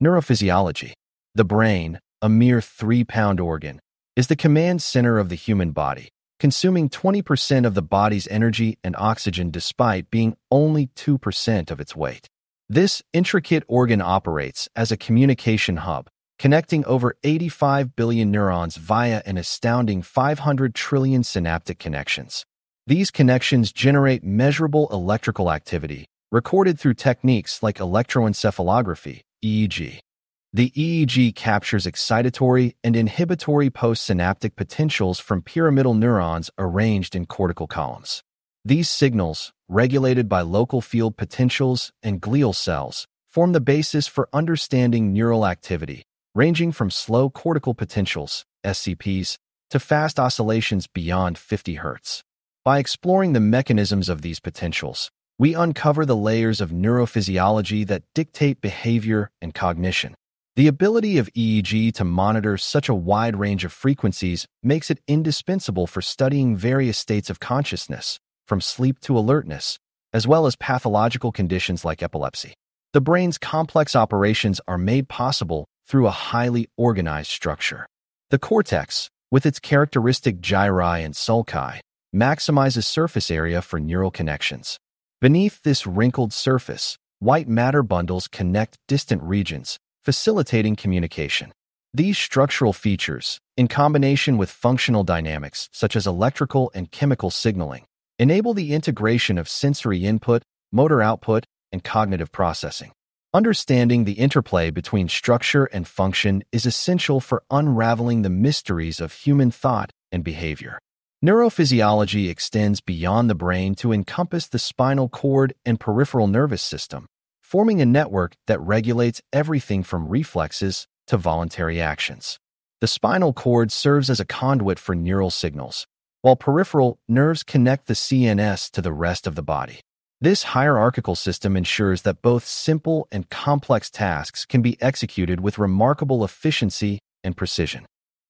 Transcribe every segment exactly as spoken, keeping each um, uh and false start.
Neurophysiology. The brain, a mere three-pound organ, is the command center of the human body, consuming twenty percent of the body's energy and oxygen despite being only two percent of its weight. This intricate organ operates as a communication hub, connecting over eighty-five billion neurons via an astounding five hundred trillion synaptic connections. These connections generate measurable electrical activity, recorded through techniques like electroencephalography, E E G. The E E G captures excitatory and inhibitory postsynaptic potentials from pyramidal neurons arranged in cortical columns. These signals, regulated by local field potentials and glial cells, form the basis for understanding neural activity, ranging from slow cortical potentials, S C Ps, to fast oscillations beyond fifty hertz. By exploring the mechanisms of these potentials, we uncover the layers of neurophysiology that dictate behavior and cognition. The ability of E E G to monitor such a wide range of frequencies makes it indispensable for studying various states of consciousness, from sleep to alertness, as well as pathological conditions like epilepsy. The brain's complex operations are made possible through a highly organized structure. The cortex, with its characteristic gyri and sulci, maximizes surface area for neural connections. Beneath this wrinkled surface, white matter bundles connect distant regions, facilitating communication. These structural features, in combination with functional dynamics such as electrical and chemical signaling, enable the integration of sensory input, motor output, and cognitive processing. Understanding the interplay between structure and function is essential for unraveling the mysteries of human thought and behavior. Neurophysiology extends beyond the brain to encompass the spinal cord and peripheral nervous system, forming a network that regulates everything from reflexes to voluntary actions. The spinal cord serves as a conduit for neural signals, while peripheral nerves connect the C N S to the rest of the body. This hierarchical system ensures that both simple and complex tasks can be executed with remarkable efficiency and precision.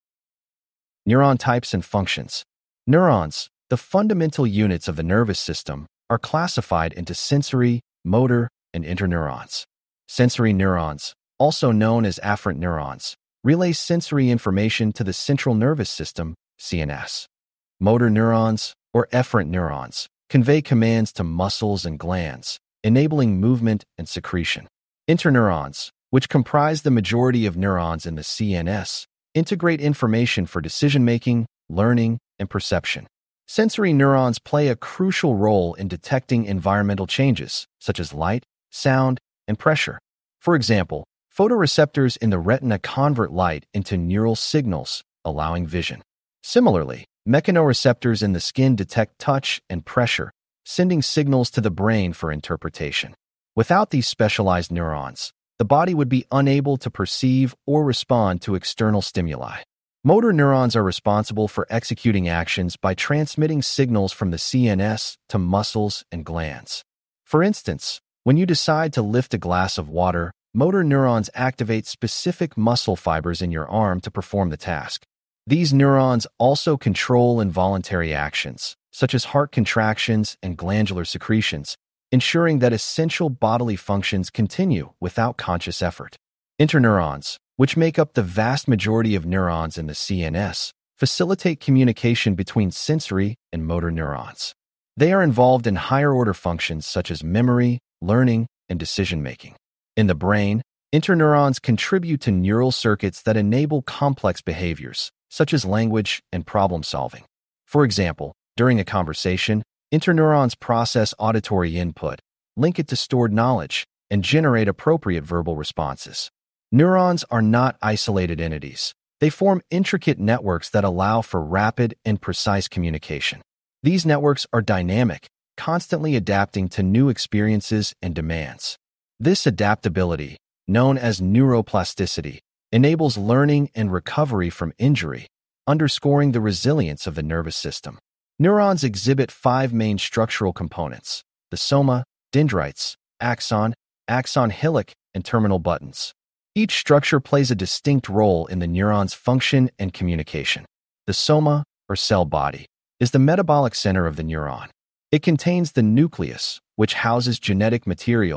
Neuron types and functions. Neurons, the fundamental units of the nervous system, are classified into sensory, motor, and interneurons. Sensory neurons, also known as afferent neurons, relay sensory information to the central nervous system, C N S. Motor neurons, or efferent neurons, convey commands to muscles and glands, enabling movement and secretion. Interneurons, which comprise the majority of neurons in the C N S, integrate information for decision-making, learning, and perception. Sensory neurons play a crucial role in detecting environmental changes, such as light, sound, and pressure. For example, photoreceptors in the retina convert light into neural signals, allowing vision. Similarly, mechanoreceptors in the skin detect touch and pressure, sending signals to the brain for interpretation. Without these specialized neurons, the body would be unable to perceive or respond to external stimuli. Motor neurons are responsible for executing actions by transmitting signals from the C N S to muscles and glands. For instance, when you decide to lift a glass of water, motor neurons activate specific muscle fibers in your arm to perform the task. These neurons also control involuntary actions, such as heart contractions and glandular secretions, ensuring that essential bodily functions continue without conscious effort. Interneurons, which make up the vast majority of neurons in the C N S, facilitate communication between sensory and motor neurons. They are involved in higher-order functions such as memory, learning, and decision-making. In the brain, interneurons contribute to neural circuits that enable complex behaviors, such as language and problem-solving. For example, during a conversation, interneurons process auditory input, link it to stored knowledge, and generate appropriate verbal responses. Neurons are not isolated entities. They form intricate networks that allow for rapid and precise communication. These networks are dynamic, constantly adapting to new experiences and demands. This adaptability, known as neuroplasticity, enables learning and recovery from injury, underscoring the resilience of the nervous system. Neurons exhibit five main structural components: the soma, dendrites, axon, axon hillock, and terminal buttons. Each structure plays a distinct role in the neuron's function and communication. The soma, or cell body, is the metabolic center of the neuron. It contains the nucleus, which houses genetic material,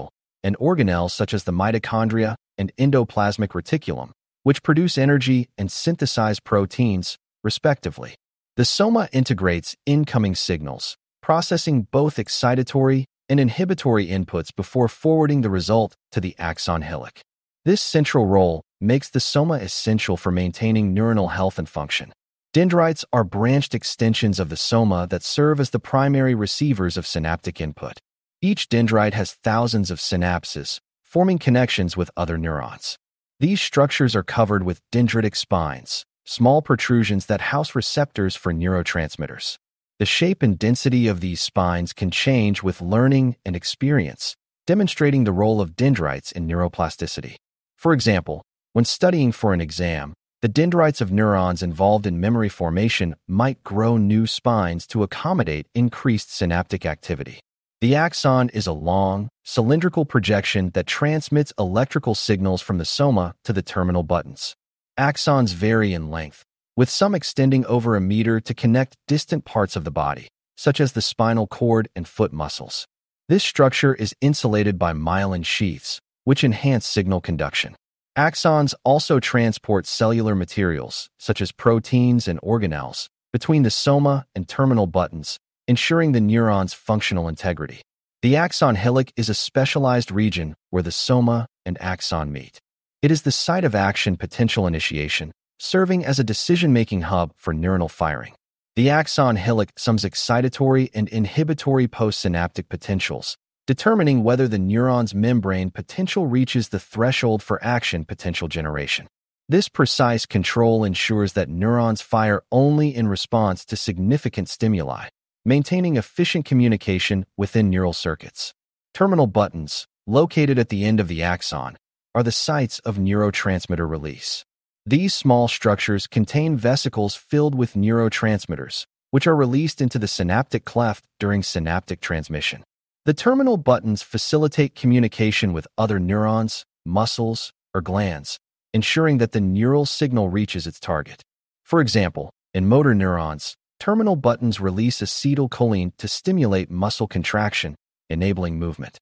and organelles such as the mitochondria and endoplasmic reticulum, which produce energy and synthesize proteins, respectively. The soma integrates incoming signals, processing both excitatory and inhibitory inputs before forwarding the result to the axon hillock. This central role makes the soma essential for maintaining neuronal health and function. Dendrites are branched extensions of the soma that serve as the primary receivers of synaptic input. Each dendrite has thousands of synapses, forming connections with other neurons. These structures are covered with dendritic spines, small protrusions that house receptors for neurotransmitters. The shape and density of these spines can change with learning and experience, demonstrating the role of dendrites in neuroplasticity. For example, when studying for an exam, the dendrites of neurons involved in memory formation might grow new spines to accommodate increased synaptic activity. The axon is a long, cylindrical projection that transmits electrical signals from the soma to the terminal buttons. Axons vary in length, with some extending over a meter to connect distant parts of the body, such as the spinal cord and foot muscles. This structure is insulated by myelin sheaths, which enhance signal conduction. Axons also transport cellular materials, such as proteins and organelles, between the soma and terminal buttons, ensuring the neuron's functional integrity. The axon hillock is a specialized region where the soma and axon meet. It is the site of action potential initiation, serving as a decision-making hub for neuronal firing. The axon hillock sums excitatory and inhibitory postsynaptic potentials, determining whether the neuron's membrane potential reaches the threshold for action potential generation. This precise control ensures that neurons fire only in response to significant stimuli, maintaining efficient communication within neural circuits. Terminal buttons, located at the end of the axon, are the sites of neurotransmitter release. These small structures contain vesicles filled with neurotransmitters, which are released into the synaptic cleft during synaptic transmission. The terminal buttons facilitate communication with other neurons, muscles, or glands, ensuring that the neural signal reaches its target. For example, in motor neurons, terminal buttons release acetylcholine to stimulate muscle contraction, enabling movement.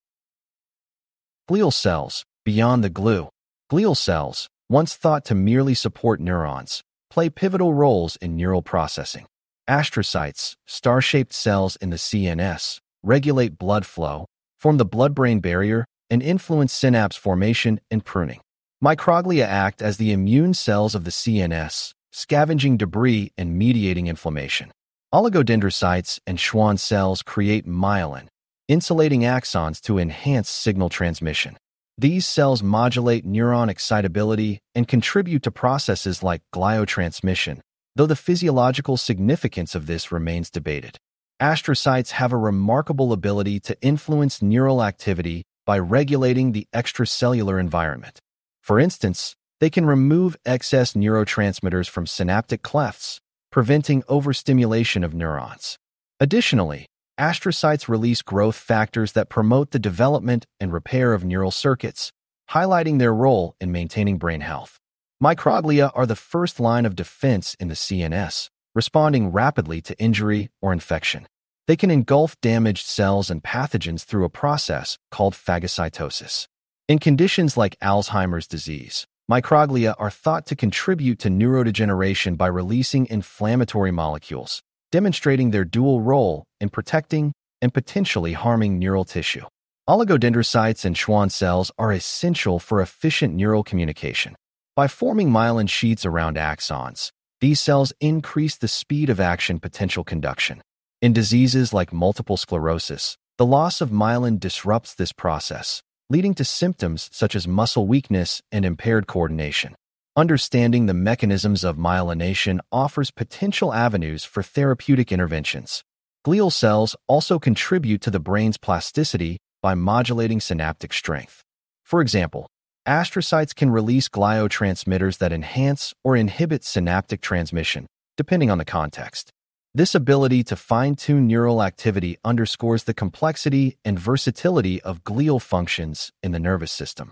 Glial cells, beyond the glue. Glial cells, once thought to merely support neurons, play pivotal roles in neural processing. Astrocytes, star-shaped cells in the C N S, regulate blood flow, form the blood-brain barrier, and influence synapse formation and pruning. Microglia act as the immune cells of the C N S, scavenging debris and mediating inflammation. Oligodendrocytes and Schwann cells create myelin, insulating axons to enhance signal transmission. These cells modulate neuron excitability and contribute to processes like gliotransmission, though the physiological significance of this remains debated. Astrocytes have a remarkable ability to influence neural activity by regulating the extracellular environment. For instance, they can remove excess neurotransmitters from synaptic clefts, preventing overstimulation of neurons. Additionally, astrocytes release growth factors that promote the development and repair of neural circuits, highlighting their role in maintaining brain health. Microglia are the first line of defense in the C N S, responding rapidly to injury or infection. They can engulf damaged cells and pathogens through a process called phagocytosis. In conditions like Alzheimer's disease, microglia are thought to contribute to neurodegeneration by releasing inflammatory molecules, demonstrating their dual role in protecting and potentially harming neural tissue. Oligodendrocytes and Schwann cells are essential for efficient neural communication. By forming myelin sheaths around axons, these cells increase the speed of action potential conduction. In diseases like multiple sclerosis, the loss of myelin disrupts this process, leading to symptoms such as muscle weakness and impaired coordination. Understanding the mechanisms of myelination offers potential avenues for therapeutic interventions. Glial cells also contribute to the brain's plasticity by modulating synaptic strength. For example, astrocytes can release gliotransmitters that enhance or inhibit synaptic transmission, depending on the context. This ability to fine-tune neural activity underscores the complexity and versatility of glial functions in the nervous system.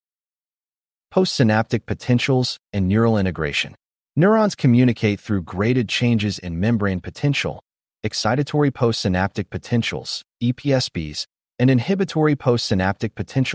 Postsynaptic potentials and neural integration. Neurons communicate through graded changes in membrane potential, excitatory postsynaptic potentials, E P S Ps, and inhibitory postsynaptic potentials,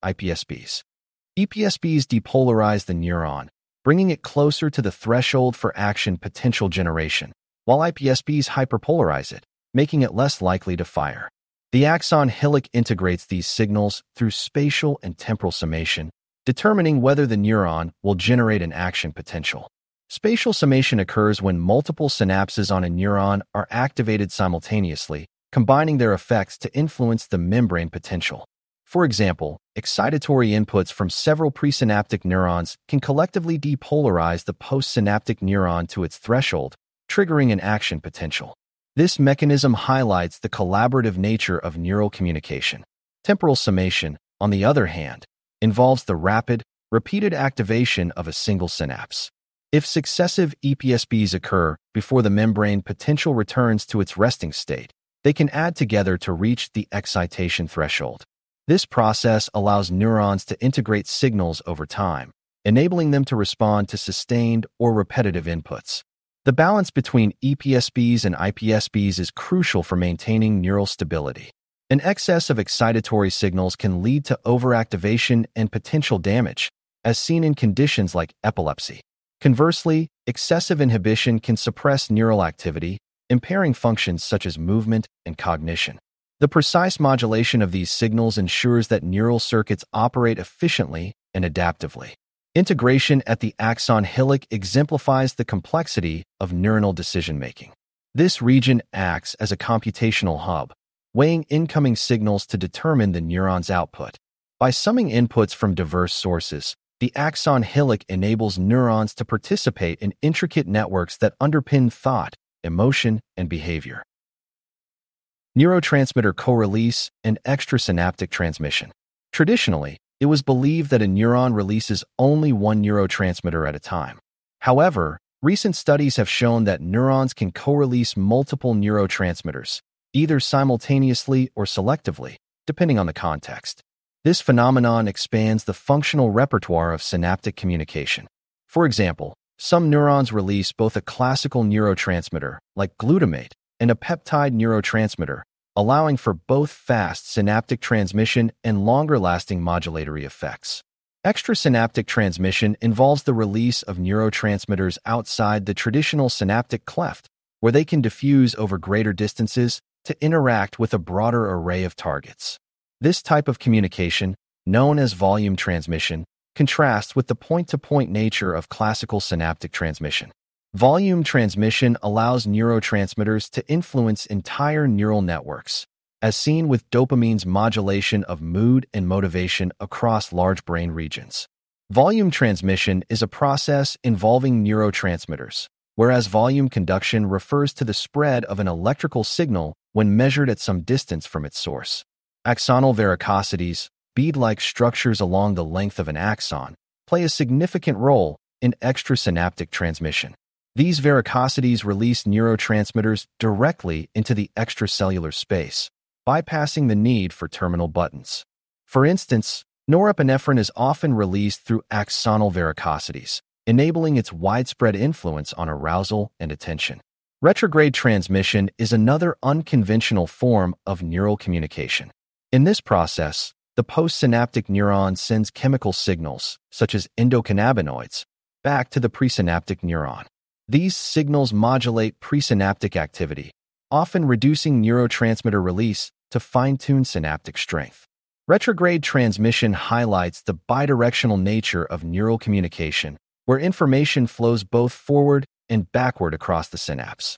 I P S Bs. E P S Bs depolarize the neuron, bringing it closer to the threshold for action potential generation, while I P S Bs hyperpolarize it, making it less likely to fire. The axon hillock integrates these signals through spatial and temporal summation, determining whether the neuron will generate an action potential. Spatial summation occurs when multiple synapses on a neuron are activated simultaneously, combining their effects to influence the membrane potential. For example, excitatory inputs from several presynaptic neurons can collectively depolarize the postsynaptic neuron to its threshold, triggering an action potential. This mechanism highlights the collaborative nature of neural communication. Temporal summation, on the other hand, involves the rapid, repeated activation of a single synapse. If successive E P S Bs occur before the membrane potential returns to its resting state, they can add together to reach the excitation threshold. This process allows neurons to integrate signals over time, enabling them to respond to sustained or repetitive inputs. The balance between E P S Bs and I P S Bs is crucial for maintaining neural stability. An excess of excitatory signals can lead to overactivation and potential damage, as seen in conditions like epilepsy. Conversely, excessive inhibition can suppress neural activity, impairing functions such as movement and cognition. The precise modulation of these signals ensures that neural circuits operate efficiently and adaptively. Integration at the axon hillock exemplifies the complexity of neuronal decision-making. This region acts as a computational hub, weighing incoming signals to determine the neuron's output. By summing inputs from diverse sources, the axon hillock enables neurons to participate in intricate networks that underpin thought, emotion, and behavior. Neurotransmitter co-release and extrasynaptic transmission. Traditionally, it was believed that a neuron releases only one neurotransmitter at a time. However, recent studies have shown that neurons can co-release multiple neurotransmitters, either simultaneously or selectively, depending on the context. This phenomenon expands the functional repertoire of synaptic communication. For example, some neurons release both a classical neurotransmitter, like glutamate, and a peptide neurotransmitter, allowing for both fast synaptic transmission and longer-lasting modulatory effects. Extrasynaptic transmission involves the release of neurotransmitters outside the traditional synaptic cleft, where they can diffuse over greater distances to interact with a broader array of targets. This type of communication, known as volume transmission, contrasts with the point-to-point nature of classical synaptic transmission. Volume transmission allows neurotransmitters to influence entire neural networks, as seen with dopamine's modulation of mood and motivation across large brain regions. Volume transmission is a process involving neurotransmitters, whereas volume conduction refers to the spread of an electrical signal when measured at some distance from its source. Axonal varicosities, bead-like structures along the length of an axon, play a significant role in extrasynaptic transmission. These varicosities release neurotransmitters directly into the extracellular space, bypassing the need for terminal buttons. For instance, norepinephrine is often released through axonal varicosities, enabling its widespread influence on arousal and attention. Retrograde transmission is another unconventional form of neural communication. In this process, the postsynaptic neuron sends chemical signals, such as endocannabinoids, back to the presynaptic neuron. These signals modulate presynaptic activity, often reducing neurotransmitter release to fine-tune synaptic strength. Retrograde transmission highlights the bidirectional nature of neural communication, where information flows both forward and backward across the synapse.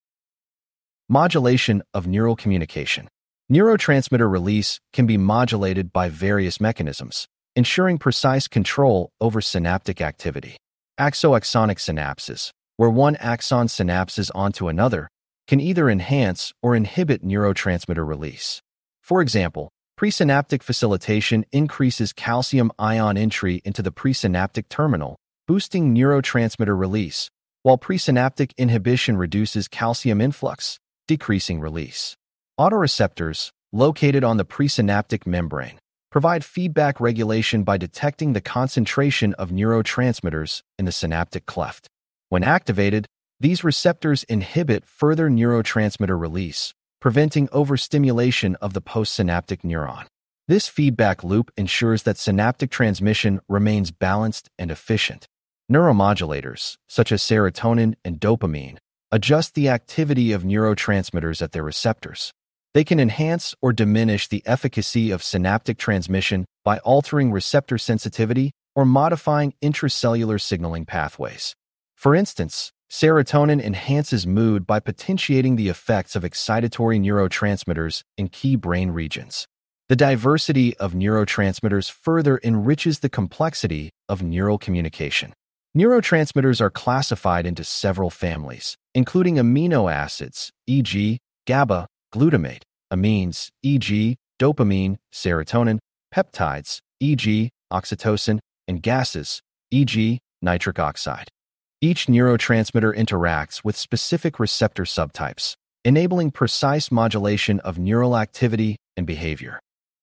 Modulation of neural communication. Neurotransmitter release can be modulated by various mechanisms, ensuring precise control over synaptic activity. Axoaxonic synapses, where one axon synapses onto another, can either enhance or inhibit neurotransmitter release. For example, presynaptic facilitation increases calcium ion entry into the presynaptic terminal, boosting neurotransmitter release, while presynaptic inhibition reduces calcium influx, decreasing release. Autoreceptors, located on the presynaptic membrane, provide feedback regulation by detecting the concentration of neurotransmitters in the synaptic cleft. When activated, these receptors inhibit further neurotransmitter release, preventing overstimulation of the postsynaptic neuron. This feedback loop ensures that synaptic transmission remains balanced and efficient. Neuromodulators, such as serotonin and dopamine, adjust the activity of neurotransmitters at their receptors. They can enhance or diminish the efficacy of synaptic transmission by altering receptor sensitivity or modifying intracellular signaling pathways. For instance, serotonin enhances mood by potentiating the effects of excitatory neurotransmitters in key brain regions. The diversity of neurotransmitters further enriches the complexity of neural communication. Neurotransmitters are classified into several families, including amino acids, for example, GABA, glutamate, amines, for example, dopamine, serotonin, peptides, for example, oxytocin, and gases, for example, nitric oxide. Each neurotransmitter interacts with specific receptor subtypes, enabling precise modulation of neural activity and behavior.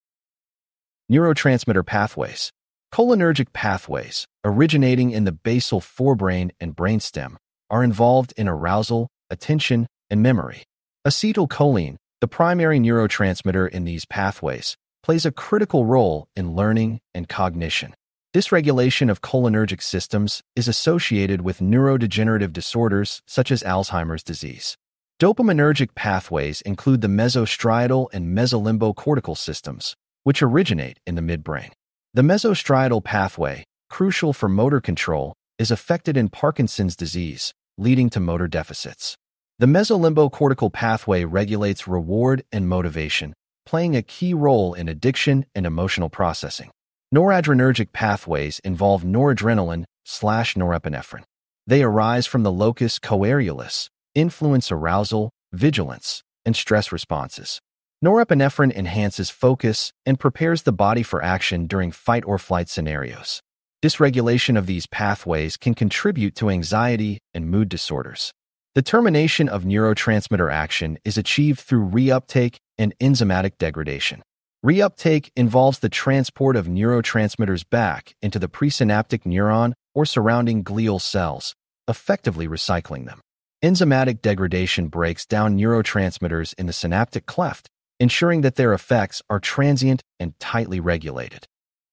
Neurotransmitter pathways. Cholinergic pathways, originating in the basal forebrain and brainstem, are involved in arousal, attention, and memory. Acetylcholine, the primary neurotransmitter in these pathways, plays a critical role in learning and cognition. Dysregulation of cholinergic systems is associated with neurodegenerative disorders such as Alzheimer's disease. Dopaminergic pathways include the mesostriatal and mesolimbocortical systems, which originate in the midbrain. The mesostriatal pathway, crucial for motor control, is affected in Parkinson's disease, leading to motor deficits. The mesolimbocortical pathway regulates reward and motivation, playing a key role in addiction and emotional processing. Noradrenergic pathways involve noradrenaline slash norepinephrine. They arise from the locus coeruleus, influence arousal, vigilance, and stress responses. Norepinephrine enhances focus and prepares the body for action during fight or flight scenarios. Dysregulation of these pathways can contribute to anxiety and mood disorders. The termination of neurotransmitter action is achieved through reuptake and enzymatic degradation. Reuptake involves the transport of neurotransmitters back into the presynaptic neuron or surrounding glial cells, effectively recycling them. Enzymatic degradation breaks down neurotransmitters in the synaptic cleft, ensuring that their effects are transient and tightly regulated.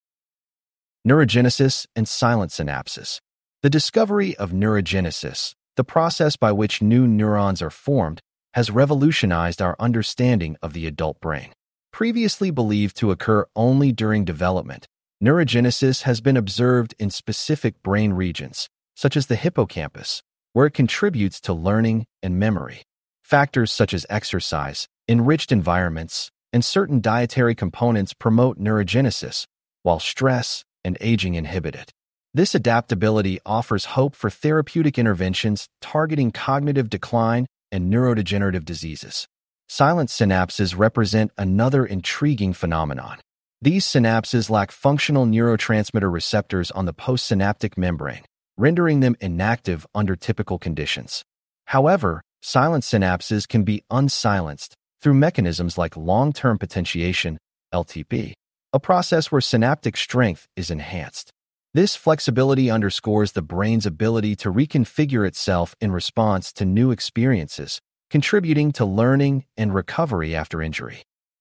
Neurogenesis and silent synapses. The discovery of neurogenesis, the process by which new neurons are formed, has revolutionized our understanding of the adult brain. Previously believed to occur only during development, neurogenesis has been observed in specific brain regions, such as the hippocampus, where it contributes to learning and memory. Factors such as exercise, enriched environments, and certain dietary components promote neurogenesis, while stress and aging inhibit it. This adaptability offers hope for therapeutic interventions targeting cognitive decline and neurodegenerative diseases. Silent synapses represent another intriguing phenomenon. These synapses lack functional neurotransmitter receptors on the postsynaptic membrane, rendering them inactive under typical conditions. However, silent synapses can be unsilenced through mechanisms like long-term potentiation, L T P, a process where synaptic strength is enhanced. This flexibility underscores the brain's ability to reconfigure itself in response to new experiences, contributing to learning and recovery after injury.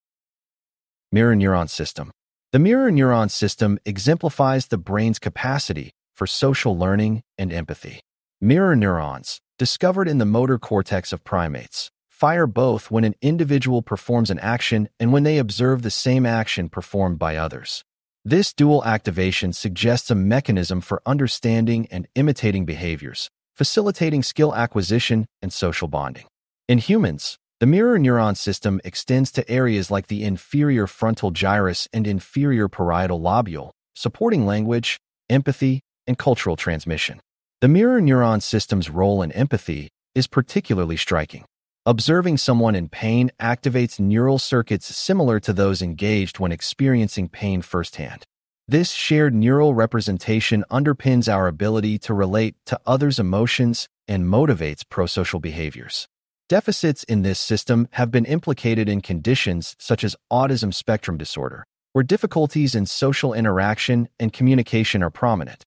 Mirror neuron system. The mirror neuron system exemplifies the brain's capacity for social learning and empathy. Mirror neurons, discovered in the motor cortex of primates, fire both when an individual performs an action and when they observe the same action performed by others. This dual activation suggests a mechanism for understanding and imitating behaviors, facilitating skill acquisition and social bonding. In humans, the mirror neuron system extends to areas like the inferior frontal gyrus and inferior parietal lobule, supporting language, empathy, and cultural transmission. The mirror neuron system's role in empathy is particularly striking. Observing someone in pain activates neural circuits similar to those engaged when experiencing pain firsthand. This shared neural representation underpins our ability to relate to others' emotions and motivates prosocial behaviors. Deficits in this system have been implicated in conditions such as autism spectrum disorder, where difficulties in social interaction and communication are prominent.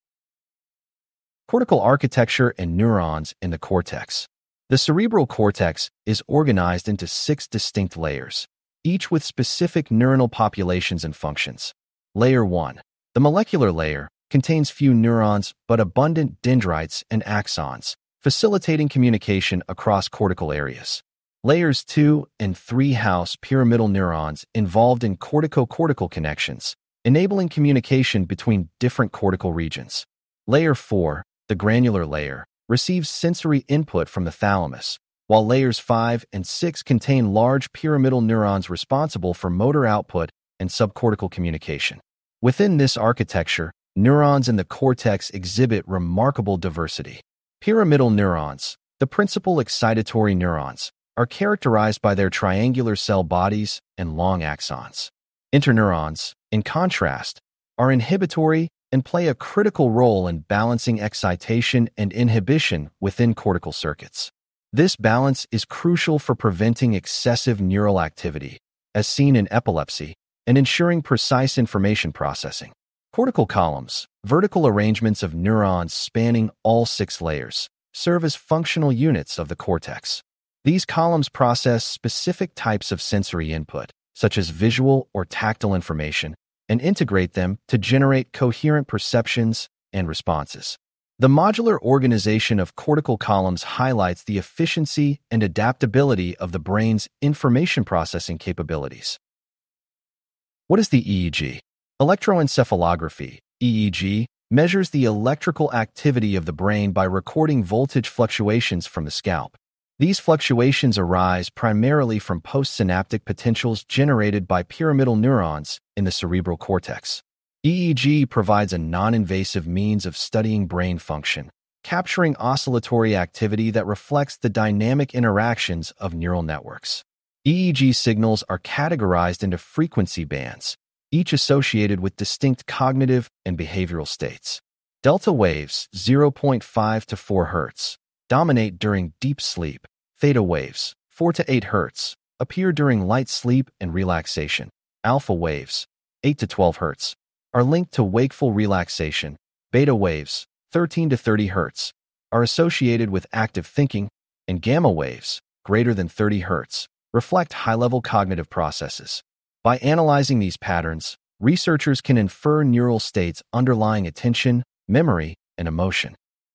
Cortical architecture and neurons in the cortex. The cerebral cortex is organized into six distinct layers. each with specific neuronal populations and functions. Layer one. The molecular layer contains few neurons but abundant dendrites and axons, facilitating communication across cortical areas. Layers two and three house pyramidal neurons involved in cortico-cortical connections, enabling communication between different cortical regions. Layer four, the granular layer, receives sensory input from the thalamus, while layers five and six contain large pyramidal neurons responsible for motor output and subcortical communication. Within this architecture, neurons in the cortex exhibit remarkable diversity. Pyramidal neurons, the principal excitatory neurons, are characterized by their triangular cell bodies and long axons. Interneurons, in contrast, are inhibitory and play a critical role in balancing excitation and inhibition within cortical circuits. This balance is crucial for preventing excessive neural activity, as seen in epilepsy, and ensuring precise information processing. Cortical columns, vertical arrangements of neurons spanning all six layers, serve as functional units of the cortex. These columns process specific types of sensory input, such as visual or tactile information, and integrate them to generate coherent perceptions and responses. The modular organization of cortical columns highlights the efficiency and adaptability of the brain's information processing capabilities. What is the E E G? Electroencephalography, E E G, measures the electrical activity of the brain by recording voltage fluctuations from the scalp. These fluctuations arise primarily from postsynaptic potentials generated by pyramidal neurons in the cerebral cortex. E E G provides a non-invasive means of studying brain function, capturing oscillatory activity that reflects the dynamic interactions of neural networks. E E G signals are categorized into frequency bands, each associated with distinct cognitive and behavioral states. Delta waves, zero point five to four hertz, dominate during deep sleep. Theta waves, four to eight hertz, appear during light sleep and relaxation. Alpha waves, eight to twelve hertz, are linked to wakeful relaxation. Beta waves, thirteen to thirty hertz, are associated with active thinking, and gamma waves, greater than thirty hertz, reflect high-level cognitive processes. By analyzing these patterns, researchers can infer neural states underlying attention, memory, and emotion.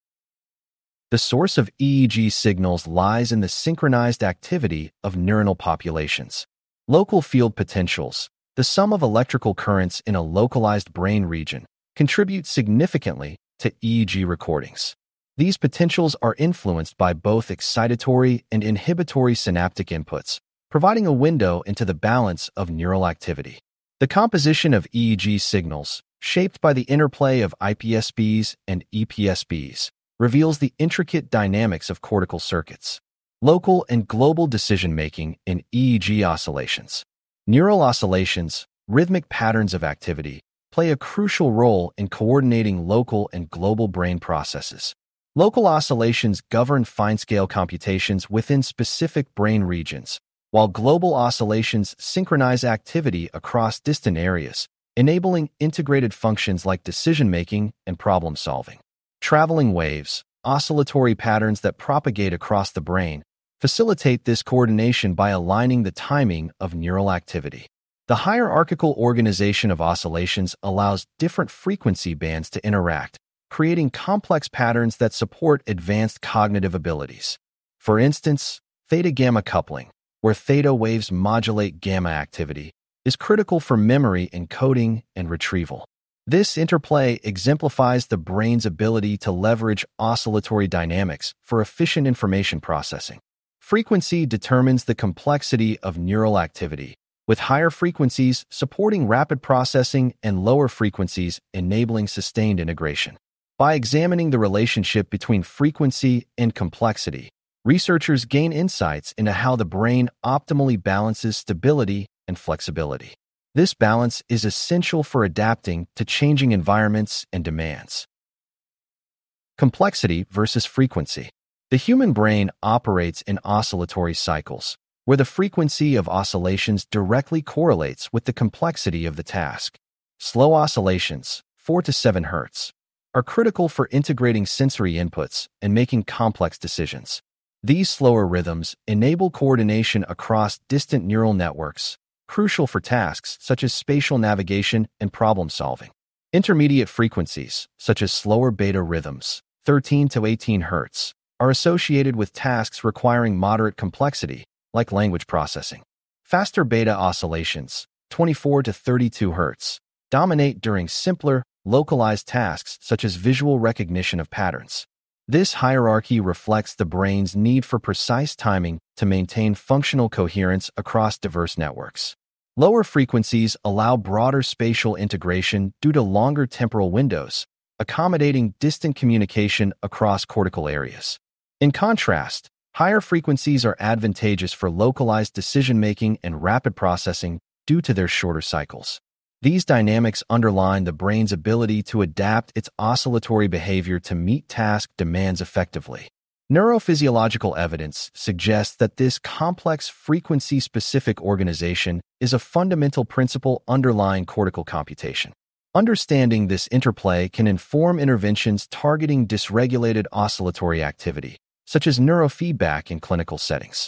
The source of E E G signals lies in the synchronized activity of neuronal populations. Local field potentials, the sum of electrical currents in a localized brain region, contribute significantly to E E G recordings. These potentials are influenced by both excitatory and inhibitory synaptic inputs, providing a window into the balance of neural activity. The composition of E E G signals, shaped by the interplay of I P S Bs and E P S Bs, reveals the intricate dynamics of cortical circuits. Local and global decision-making in E E G oscillations. Neural oscillations, rhythmic patterns of activity, play a crucial role in coordinating local and global brain processes. Local oscillations govern fine-scale computations within specific brain regions, while global oscillations synchronize activity across distant areas, enabling integrated functions like decision-making and problem-solving. Traveling waves, oscillatory patterns that propagate across the brain, facilitate this coordination by aligning the timing of neural activity. The hierarchical organization of oscillations allows different frequency bands to interact, creating complex patterns that support advanced cognitive abilities. For instance, theta-gamma coupling, where theta waves modulate gamma activity, is critical for memory encoding and retrieval. This interplay exemplifies the brain's ability to leverage oscillatory dynamics for efficient information processing. Frequency determines the complexity of neural activity, with higher frequencies supporting rapid processing and lower frequencies enabling sustained integration. By examining the relationship between frequency and complexity, researchers gain insights into how the brain optimally balances stability and flexibility. This balance is essential for adapting to changing environments and demands. Complexity versus frequency. The human brain operates in oscillatory cycles, where the frequency of oscillations directly correlates with the complexity of the task. Slow oscillations, four to seven hertz, are critical for integrating sensory inputs and making complex decisions. These slower rhythms enable coordination across distant neural networks, crucial for tasks such as spatial navigation and problem solving. Intermediate frequencies, such as slower beta rhythms, thirteen to eighteen hertz, are associated with tasks requiring moderate complexity, like language processing. Faster beta oscillations, twenty-four to thirty-two hertz, dominate during simpler, localized tasks such as visual recognition of patterns. This hierarchy reflects the brain's need for precise timing to maintain functional coherence across diverse networks. Lower frequencies allow broader spatial integration due to longer temporal windows, accommodating distant communication across cortical areas. In contrast, higher frequencies are advantageous for localized decision-making and rapid processing due to their shorter cycles. These dynamics underline the brain's ability to adapt its oscillatory behavior to meet task demands effectively. Neurophysiological evidence suggests that this complex frequency-specific organization is a fundamental principle underlying cortical computation. Understanding this interplay can inform interventions targeting dysregulated oscillatory activity, such as neurofeedback in clinical settings.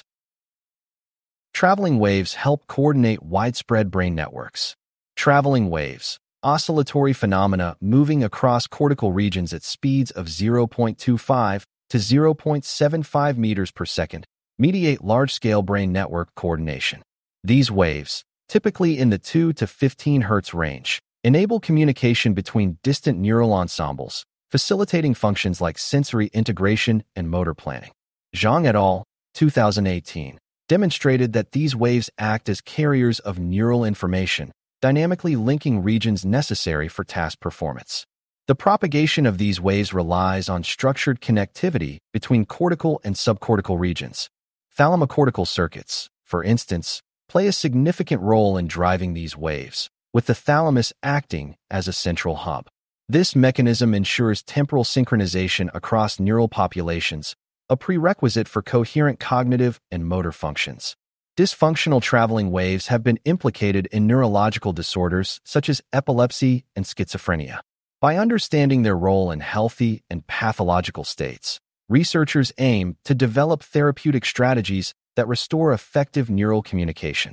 Traveling waves help coordinate widespread brain networks. Traveling waves, oscillatory phenomena moving across cortical regions at speeds of zero point two five to zero point seven five meters per second, mediate large-scale brain network coordination. These waves, typically in the two to fifteen hertz range, enable communication between distant neural ensembles, facilitating functions like sensory integration and motor planning. Zhang et al., two thousand eighteen, demonstrated that these waves act as carriers of neural information, dynamically linking regions necessary for task performance. The propagation of these waves relies on structured connectivity between cortical and subcortical regions. Thalamocortical circuits, for instance, play a significant role in driving these waves, with the thalamus acting as a central hub. This mechanism ensures temporal synchronization across neural populations, a prerequisite for coherent cognitive and motor functions. Dysfunctional traveling waves have been implicated in neurological disorders such as epilepsy and schizophrenia. By understanding their role in healthy and pathological states, researchers aim to develop therapeutic strategies that restore effective neural communication.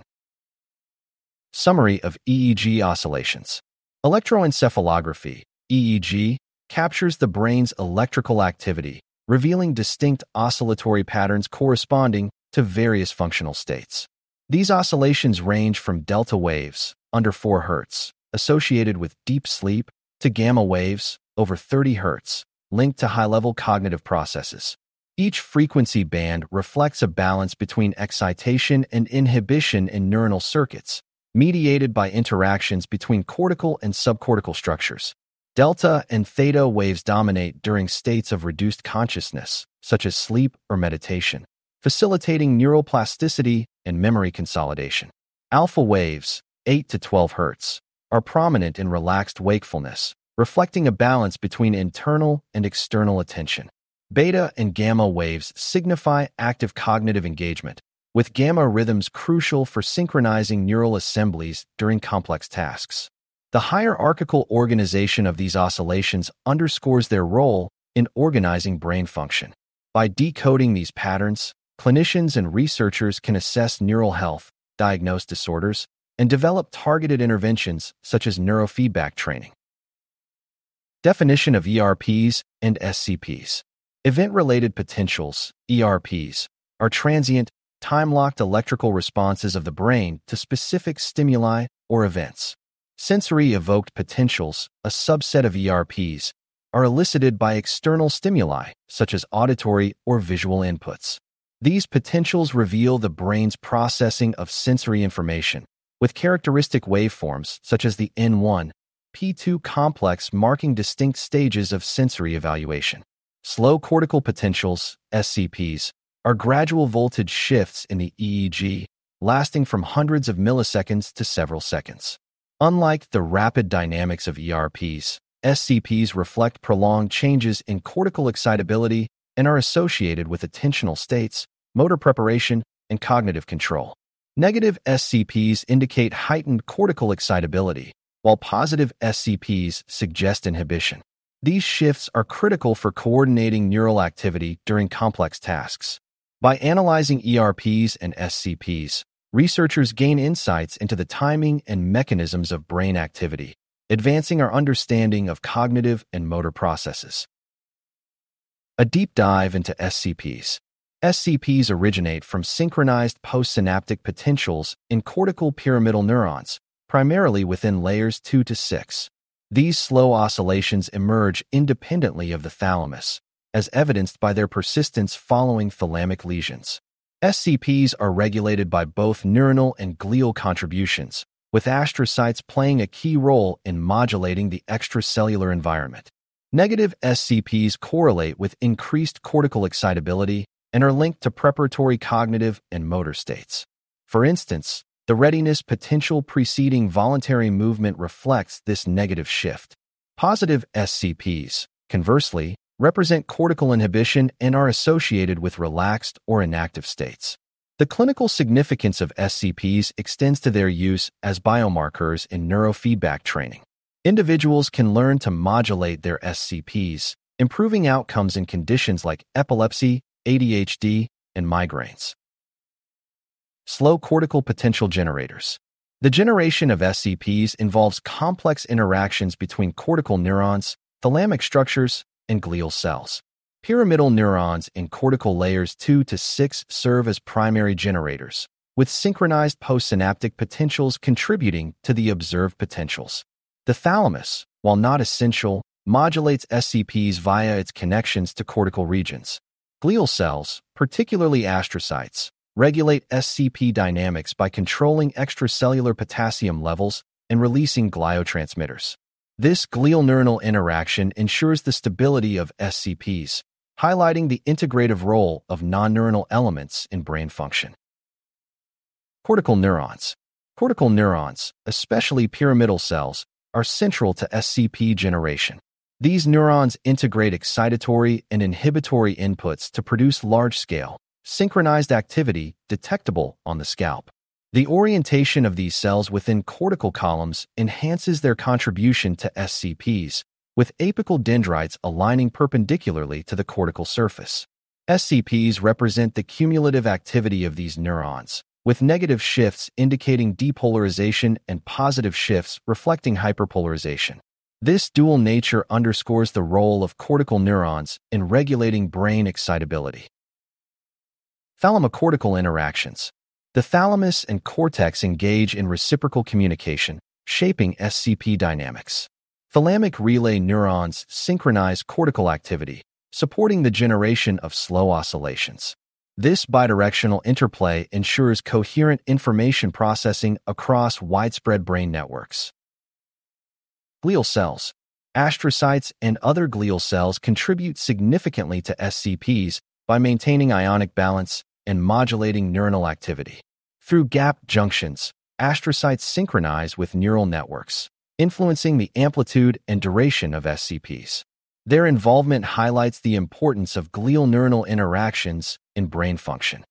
Summary of E E G oscillations. Electroencephalography, E E G, captures the brain's electrical activity, revealing distinct oscillatory patterns corresponding to various functional states. These oscillations range from delta waves, under four hertz, associated with deep sleep, to gamma waves, over thirty hertz, linked to high-level cognitive processes. Each frequency band reflects a balance between excitation and inhibition in neuronal circuits, mediated by interactions between cortical and subcortical structures. Delta and theta waves dominate during states of reduced consciousness, such as sleep or meditation, facilitating neuroplasticity and memory consolidation. Alpha waves, eight to twelve hertz, are prominent in relaxed wakefulness, reflecting a balance between internal and external attention. Beta and gamma waves signify active cognitive engagement, with gamma rhythms crucial for synchronizing neural assemblies during complex tasks. The hierarchical organization of these oscillations underscores their role in organizing brain function. By decoding these patterns, clinicians and researchers can assess neural health, diagnose disorders, and develop targeted interventions such as neurofeedback training. Definition of E R Ps and S C Ps. Event-related potentials, E R Ps, are transient, time-locked electrical responses of the brain to specific stimuli or events. Sensory-evoked potentials, a subset of E R Ps, are elicited by external stimuli, such as auditory or visual inputs. These potentials reveal the brain's processing of sensory information, with characteristic waveforms such as the N one P two complex marking distinct stages of sensory evaluation. Slow cortical potentials, S C Ps, are gradual voltage shifts in the E E G, lasting from hundreds of milliseconds to several seconds. Unlike the rapid dynamics of E R Ps, S C Ps reflect prolonged changes in cortical excitability and are associated with attentional states, motor preparation, and cognitive control. Negative S C Ps indicate heightened cortical excitability, while positive S C Ps suggest inhibition. These shifts are critical for coordinating neural activity during complex tasks. By analyzing E R Ps and S C Ps, researchers gain insights into the timing and mechanisms of brain activity, advancing our understanding of cognitive and motor processes. A deep dive into S C Ps. S C Ps originate from synchronized postsynaptic potentials in cortical pyramidal neurons, primarily within layers two to six. These slow oscillations emerge independently of the thalamus, as evidenced by their persistence following thalamic lesions. S C Ps are regulated by both neuronal and glial contributions, with astrocytes playing a key role in modulating the extracellular environment. Negative S C Ps correlate with increased cortical excitability and are linked to preparatory cognitive and motor states. For instance, the readiness potential preceding voluntary movement reflects this negative shift. Positive S C Ps, conversely, represent cortical inhibition and are associated with relaxed or inactive states. The clinical significance of S C Ps extends to their use as biomarkers in neurofeedback training. Individuals can learn to modulate their S C Ps, improving outcomes in conditions like epilepsy, A D H D, and migraines. Slow cortical potential generators. The generation of S C Ps involves complex interactions between cortical neurons, thalamic structures, and glial cells. Pyramidal neurons in cortical layers two to six serve as primary generators, with synchronized postsynaptic potentials contributing to the observed potentials. The thalamus, while not essential, modulates S C Ps via its connections to cortical regions. Glial cells, particularly astrocytes, regulate S C P dynamics by controlling extracellular potassium levels and releasing gliotransmitters. This glial-neuronal interaction ensures the stability of S C Ps, highlighting the integrative role of non-neuronal elements in brain function. Cortical neurons. Cortical neurons, especially pyramidal cells, are central to S C P generation. These neurons integrate excitatory and inhibitory inputs to produce large-scale, synchronized activity detectable on the scalp. The orientation of these cells within cortical columns enhances their contribution to S C Ps, with apical dendrites aligning perpendicularly to the cortical surface. S C Ps represent the cumulative activity of these neurons, with negative shifts indicating depolarization and positive shifts reflecting hyperpolarization. This dual nature underscores the role of cortical neurons in regulating brain excitability. Thalamocortical interactions. The thalamus and cortex engage in reciprocal communication, shaping S C P dynamics. Thalamic relay neurons synchronize cortical activity, supporting the generation of slow oscillations. This bidirectional interplay ensures coherent information processing across widespread brain networks. Glial cells. Astrocytes and other glial cells contribute significantly to S C Ps by maintaining ionic balance and modulating neuronal activity. Through gap junctions, astrocytes synchronize with neural networks, influencing the amplitude and duration of S C Ps. Their involvement highlights the importance of glial-neuronal interactions in brain function.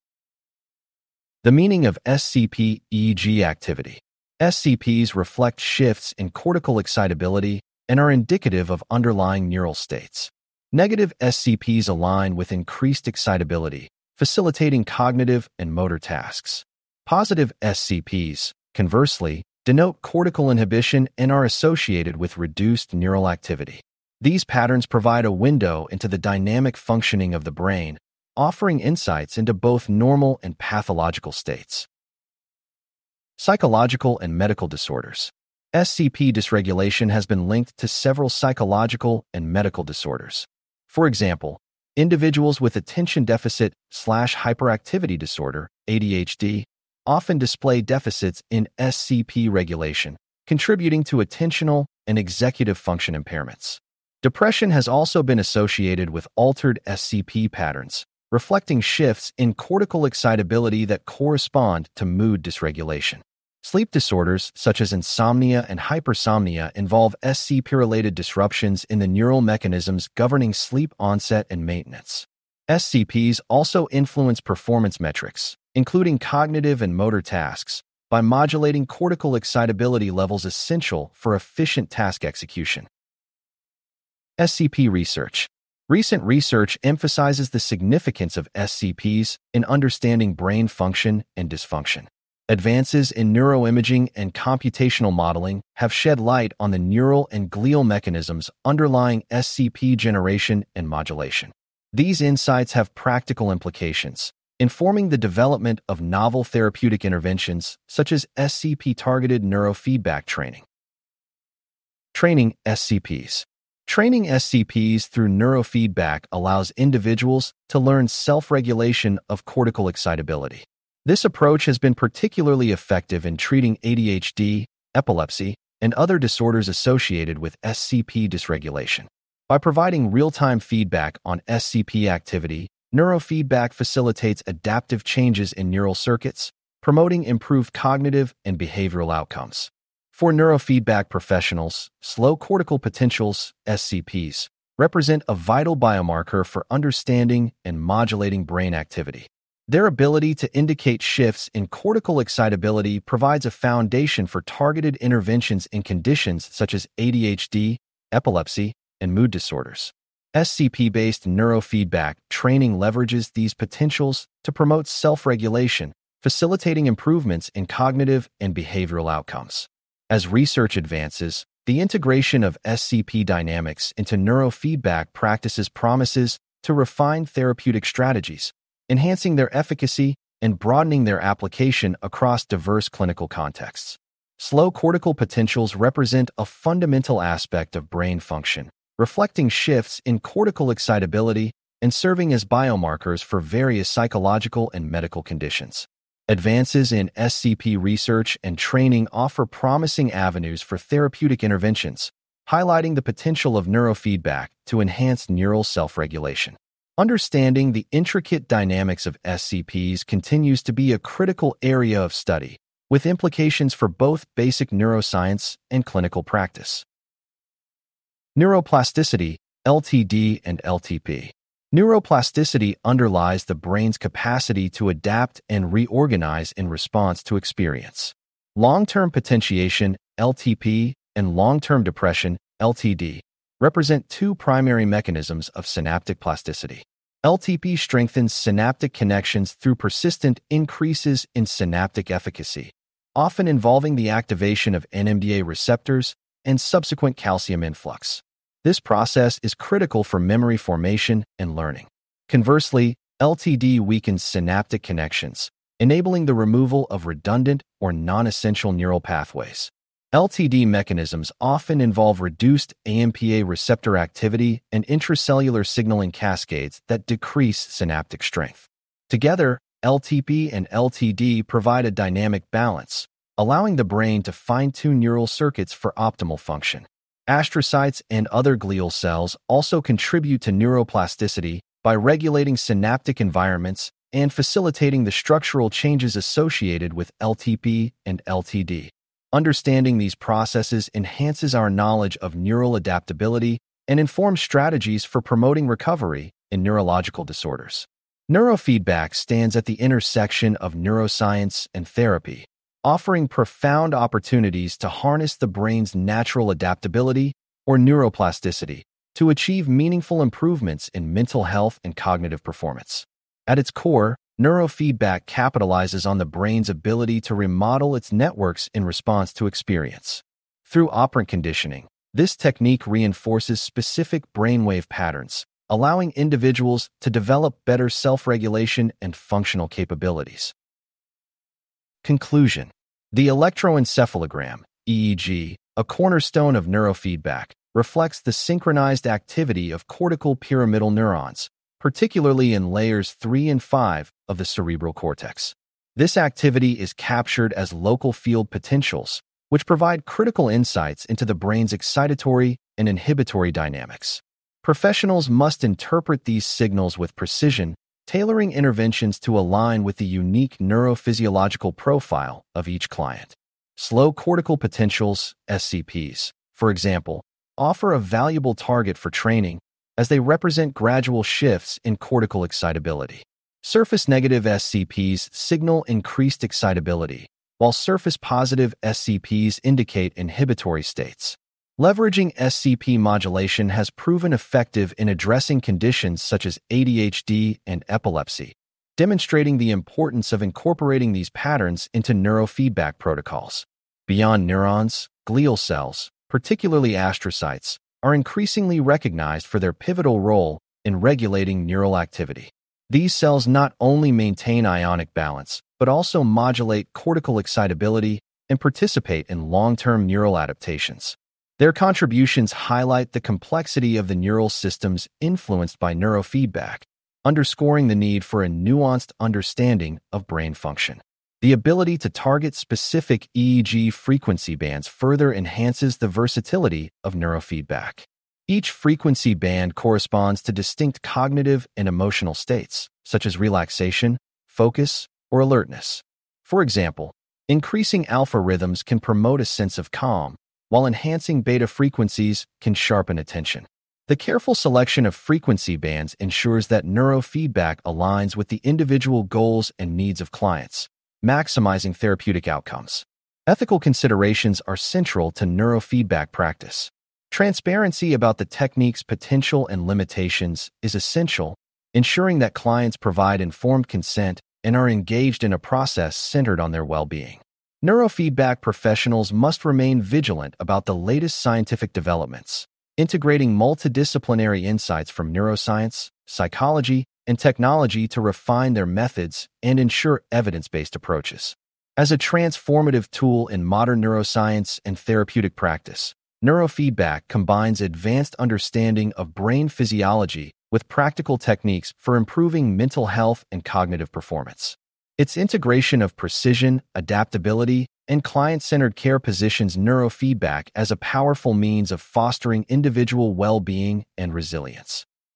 The meaning of S C P E E G activity. S C Ps reflect shifts in cortical excitability and are indicative of underlying neural states. Negative S C Ps align with increased excitability, facilitating cognitive and motor tasks. Positive S C Ps, conversely, denote cortical inhibition and are associated with reduced neural activity. These patterns provide a window into the dynamic functioning of the brain, offering insights into both normal and pathological states. Psychological and medical disorders. S C P dysregulation has been linked to several psychological and medical disorders. For example, individuals with attention deficit slash hyperactivity disorder, A D H D, often display deficits in S C P regulation, contributing to attentional and executive function impairments. Depression has also been associated with altered S C P patterns, reflecting shifts in cortical excitability that correspond to mood dysregulation. Sleep disorders, such as insomnia and hypersomnia, involve S C P-related disruptions in the neural mechanisms governing sleep onset and maintenance. S C Ps also influence performance metrics, including cognitive and motor tasks, by modulating cortical excitability levels essential for efficient task execution. S C P research. Recent research emphasizes the significance of S C Ps in understanding brain function and dysfunction. Advances in neuroimaging and computational modeling have shed light on the neural and glial mechanisms underlying S C P generation and modulation. These insights have practical implications, informing the development of novel therapeutic interventions such as S C P-targeted neurofeedback training. Training S C Ps. Training S C Ps through neurofeedback allows individuals to learn self-regulation of cortical excitability. This approach has been particularly effective in treating A D H D, epilepsy, and other disorders associated with S C P dysregulation. By providing real-time feedback on S C P activity, neurofeedback facilitates adaptive changes in neural circuits, promoting improved cognitive and behavioral outcomes. For neurofeedback professionals, slow cortical potentials, S C Ps, represent a vital biomarker for understanding and modulating brain activity. Their ability to indicate shifts in cortical excitability provides a foundation for targeted interventions in conditions such as A D H D, epilepsy, and mood disorders. S C P-based neurofeedback training leverages these potentials to promote self-regulation, facilitating improvements in cognitive and behavioral outcomes. As research advances, the integration of S C P dynamics into neurofeedback practices promises to refine therapeutic strategies, enhancing their efficacy and broadening their application across diverse clinical contexts. Slow cortical potentials represent a fundamental aspect of brain function, reflecting shifts in cortical excitability and serving as biomarkers for various psychological and medical conditions. Advances in S C P research and training offer promising avenues for therapeutic interventions, highlighting the potential of neurofeedback to enhance neural self-regulation. Understanding the intricate dynamics of S C Ps continues to be a critical area of study, with implications for both basic neuroscience and clinical practice. Neuroplasticity, L T D and L T P. Neuroplasticity underlies the brain's capacity to adapt and reorganize in response to experience. Long-term potentiation, L T P, and long-term depression, L T D, represent two primary mechanisms of synaptic plasticity. L T P strengthens synaptic connections through persistent increases in synaptic efficacy, often involving the activation of N M D A receptors and subsequent calcium influx. This process is critical for memory formation and learning. Conversely, L T D weakens synaptic connections, enabling the removal of redundant or non-essential neural pathways. L T D mechanisms often involve reduced A M P A receptor activity and intracellular signaling cascades that decrease synaptic strength. Together, L T P and L T D provide a dynamic balance, allowing the brain to fine-tune neural circuits for optimal function. Astrocytes and other glial cells also contribute to neuroplasticity by regulating synaptic environments and facilitating the structural changes associated with L T P and L T D. Understanding these processes enhances our knowledge of neural adaptability and informs strategies for promoting recovery in neurological disorders. Neurofeedback stands at the intersection of neuroscience and therapy, offering profound opportunities to harness the brain's natural adaptability or neuroplasticity to achieve meaningful improvements in mental health and cognitive performance. At its core, neurofeedback capitalizes on the brain's ability to remodel its networks in response to experience. Through operant conditioning, this technique reinforces specific brainwave patterns, allowing individuals to develop better self-regulation and functional capabilities. Conclusion. The electroencephalogram, E E G, a cornerstone of neurofeedback, reflects the synchronized activity of cortical pyramidal neurons, particularly in layers three and five of the cerebral cortex. This activity is captured as local field potentials, which provide critical insights into the brain's excitatory and inhibitory dynamics. Professionals must interpret these signals with precision, tailoring interventions to align with the unique neurophysiological profile of each client. Slow cortical potentials, S C Ps, for example, offer a valuable target for training as they represent gradual shifts in cortical excitability. Surface-negative S C Ps signal increased excitability, while surface-positive S C Ps indicate inhibitory states. Leveraging S C P modulation has proven effective in addressing conditions such as A D H D and epilepsy, demonstrating the importance of incorporating these patterns into neurofeedback protocols. Beyond neurons, glial cells, particularly astrocytes, are increasingly recognized for their pivotal role in regulating neural activity. These cells not only maintain ionic balance, but also modulate cortical excitability and participate in long-term neural adaptations. Their contributions highlight the complexity of the neural systems influenced by neurofeedback, underscoring the need for a nuanced understanding of brain function. The ability to target specific E E G frequency bands further enhances the versatility of neurofeedback. Each frequency band corresponds to distinct cognitive and emotional states, such as relaxation, focus, or alertness. For example, increasing alpha rhythms can promote a sense of calm, while enhancing beta frequencies can sharpen attention. The careful selection of frequency bands ensures that neurofeedback aligns with the individual goals and needs of clients, maximizing therapeutic outcomes. Ethical considerations are central to neurofeedback practice. Transparency about the technique's potential and limitations is essential, ensuring that clients provide informed consent and are engaged in a process centered on their well-being. Neurofeedback professionals must remain vigilant about the latest scientific developments, integrating multidisciplinary insights from neuroscience, psychology, and technology to refine their methods and ensure evidence-based approaches. As a transformative tool in modern neuroscience and therapeutic practice, neurofeedback combines advanced understanding of brain physiology with practical techniques for improving mental health and cognitive performance. Its integration of precision, adaptability, and client-centered care positions neurofeedback as a powerful means of fostering individual well-being and resilience.